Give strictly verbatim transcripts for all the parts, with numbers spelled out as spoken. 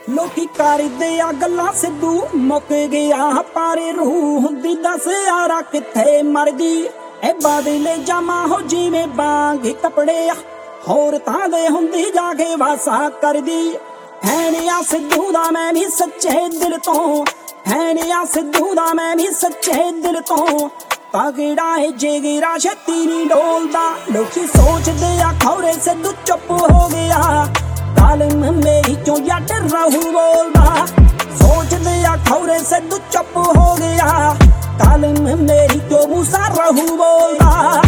ਲੋਕੀ ਕਰਦੇ ਆ ਗੱਲਾਂ ਸਿੱਧੂ ਮੁੱਕ ਗਿਆ ਪਰ ਰੂਹ ਹੁੰਦੀ ਦਸ ਯਾਰਾ ਕਿੱਥੇ ਮਰ ਗਈ। ਇਹ ਬਦਲੇ ਜਾਮਾ ਹੋ ਜਿਵੇਂ ਬਾਂਗ ਕੱਪੜੇ ਆ ਹੋਰ ਤਾਂ ਦੇ ਹੁੰਦੀ ਜਾ ਕੇ ਵਾਸਾ ਕਰਦੀ। ਹੈ ਨੀ ਆ ਸਿੱਧੂ ਦਾ ਮੈਂ ਵੀ ਸੱਚੇ ਦਿਲ ਤੋਂ, ਹੈ ਨੀ ਆ ਸਿੱਧੂ ਦਾ ਮੈਂ ਵੀ ਸੱਚੇ ਦਿਲ ਤੋਂ। ਤਗੜਾ ਏ ਜਿਗਰਾ ਛੇਤੀ ਨੀ ਡੋਲਦਾ। ਲੋਕੀ ਸੋਚਦੇ ਆ ਖੌਰੇ ਸਿੱਧੂ ਚੁੱਪ ਹੋ ਗਿਆ। ਕਾਲਮ ਮੇਰੀ ਚੋਂ ਜੱਟ ਰਹੂ ਬੋਲਦਾ। ਸੋਚਦੇ ਆ ਖੌਰੇ ਸਿੱਧੂ ਚੁੱਪ ਹੋ ਗਿਆ। ਕਾਲਮ ਮੇਰੀ ਚੋਂ ਮੂਸਾ ਰਹੂ ਬੋਲਦਾ।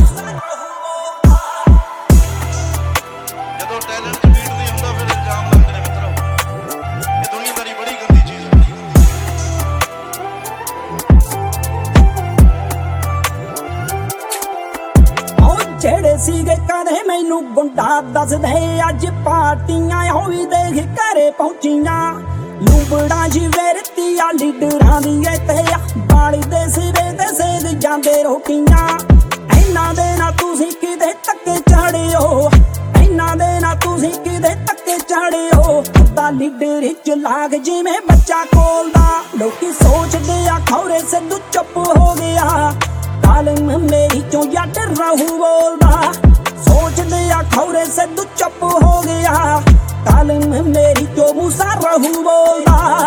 ਜਦੋਂ ਟੈਲੈਂਟ ਬੀਟ ਨਹੀਂ ਹੁੰਦਾ ਫਿਰ ਇਲਜ਼ਾਮ ਲਾਉਂਦੇ ਨੇ ਮਿੱਤਰੋ। ਇਹ ਦੁਨੀਆਦਾਰੀ ਬੜੀ ਗੰਦੀ ਚੀਜ਼ ਹੁੰਦੀ ਹੈ। ਉਹ ਜਿਹੜੇ ਸੀਗੇ ਕਦੇ ਮੈਨੂੰ ਗੁੰਡਾ ਦੱਸਦੇ ਅੱਜ ਪਾਰਟੀਆਂ ਉਹ ਵੀ ਦੇਖ ਘਰੇ ਪਹੁੰਚੀਆਂ। ਲੂਬੜਾ ਜੀ ਵੇਰਤੀਆ ਲੀਡਰਾਂ ਦੀ ਤੇ ਬਾਲੀ ਦੇ ਸਿਰੇ ਤੇ ਸੇਦ ਜਾਂਦੇ ਰੋਟੀਆਂ। ਇਹਨਾਂ ਦੇ ਨਾ ਤੁਸੀਂ ਕਿਤੇ ਧੱਕੇ ਚੜਿਓ, ਇਹਨਾਂ ਦੇ ਨਾ ਤੁਸੀਂ ਕਿਤੇ ਧੱਕੇ ਚੜਿਓ। ਤਾਂ ਲੀਡਰ ਚ ਲਾਗ ਜਿਵੇਂ ਬੱਚਾ ਕੋਲਦਾ। ਲੋਕੀ ਸੋਚਦੇ ਆ ਖੌਰੇ ਸਿੱਧੂ ਚੁੱਪ ਹੋ ਗਿਆ। ਕਾਲਮ ਮੇਰੀ ਚੋਂ ਜੱਟ ਰਹੂ ਬੋਲਦਾ। ਸੋਚਦੇ ਆ ਖੌਰੇ ਸਿੱਧੂ ਚੁੱਪ ਹੋ ਗਿਆ। ਕਾਲਮ ਮੇਰੀ ਚੋਂ ਮੂਸਾ ਰਹੂ ਬੋਲਦਾ।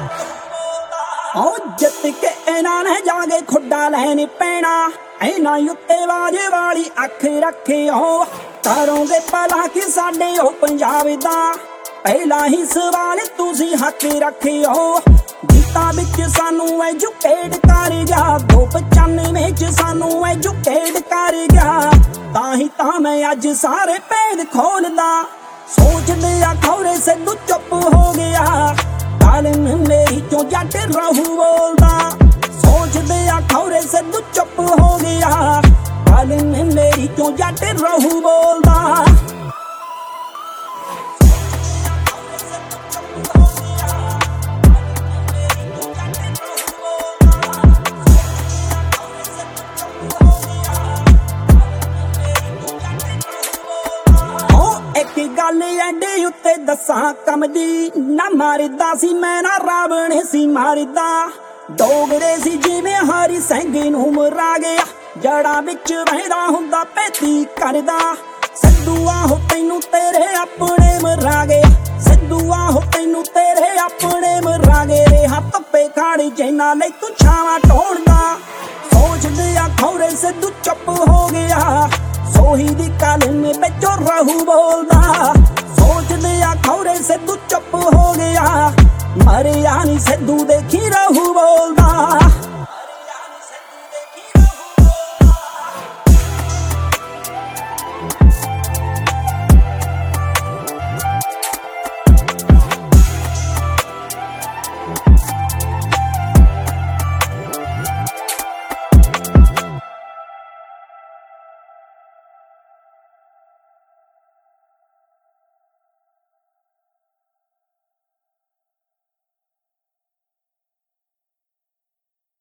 ਉਹ ਜਿੱਤ ਕੇ ਇਹਨਾਂ ਨੇ ਜਾ ਕੇ ਖੁੱਡਾ ਲੈਣ ਪੈਣਾ। ਇਹਨਾਂ ਉੱਤੇ ਬਾਜੇ ਵਾਲੀ ਅੱਖ ਰੱਖਿਓ। ਕਰੋਗੇ ਭਲਾ ਕਿ ਸਾਡੇ ਉਹ ਪੰਜਾਬ ਦਾ ਪਹਿਲਾ ਹੀ ਸਵਾਲ ਤੁਸੀਂ ਹੱਕ ਰੱਖਿਓ। ਗੀਤਾਂ ਵਿੱਚ ਸਾਨੂੰ ਐਜੂਕੇਟ ਕਰ ਗਿਆ। ਦੋ ਪਚਾਨਵੇਂ ਚ ਸਾਨੂੰ ਐਜੂਕੇਟ ਕਰ ਗਿਆ। ਤਾਂ ਹੀ ਤਾਂ ਮੈਂ ਅੱਜ ਸਾਰੇ ਭੇਦ ਖੋਲਦਾ। ਸੋਚਦੇ ਆ ਖੌਰੇ ਸਿੱਧੂ ਚੁੱਪ ਹੋ ਗਿਆ। ਕਾਲਮ ਮੇਰੀ ਚੋਂ ਜੱਟ ਰਹੂ ਬੋਲਦਾ। ਸੋਚਦੇ ਆ ਖੌਰੇ ਸਿੱਧੂ ਚੁੱਪ ਹੋ ਗਿਆ। ਕਾਲਮ ਮੇਰੀ ਚੋਂ ਜੱਟ ਰਹੂ ਬੋਲਦਾ। ਇੱਕ ਗੱਲ ਐਡੇ ਉੱਤੇ ਦੱਸਾਂ ਕੰਮ ਦੀ ਨਾ ਮਾਰਦਾ ਸੀ ਮੈਂ ਨਾ ਰਾਵਣ ਸੀ ਮਾਰਦਾ। ਡੋਗਰੇ ਸੀ ਜਿਵੇਂ ਹਰੀ ਸਿੰਘ ਨੂੰ ਮਰਾ ਗਿਆ। ਜੜਾਂ ਵਿੱਚ ਵਹਿਦਾ ਹੁੰਦਾ ਪੈਤੀ ਕਰਦਾ। ਸਿੱਧੂ ਆਹੋ ਤੈਨੂੰ ਤੇਰੇ ਆਪਣੇ ਮਰਾ ਗਏ। ਸਿੱਧੂ ਆਹੋ ਤੈਨੂੰ ਤੇਰੇ ਆਪਣੇ ਮਰਾ ਗਏ। ਰਿਹਾ ਧੱਪੇ ਖਾੜੀ ਜੈਨਾ ਲਈ ਤੂੰ ਛਾਵਾਂ ਢੋਣਦਾ। ਸੋਚਦੇ ਆ ਖੌਰੇ ਸਿੱਧੂ ਚੁੱਪ ਹੋ ਗਿਆ। ਸੋਹੀ ਦੀ ਕਾਲਮ ਵਿੱਚੋਂ ਰਹੂ ਬੋਲਦਾ। ਸੋਚਦੇ ਆ ਖੌਰੇ ਸਿੱਧੂ ਚੁੱਪ ਹੋ ਗਿਆ। ਮਰਿਆ ਨੀ ਸਿੱਧੂ ਦੇਖੀ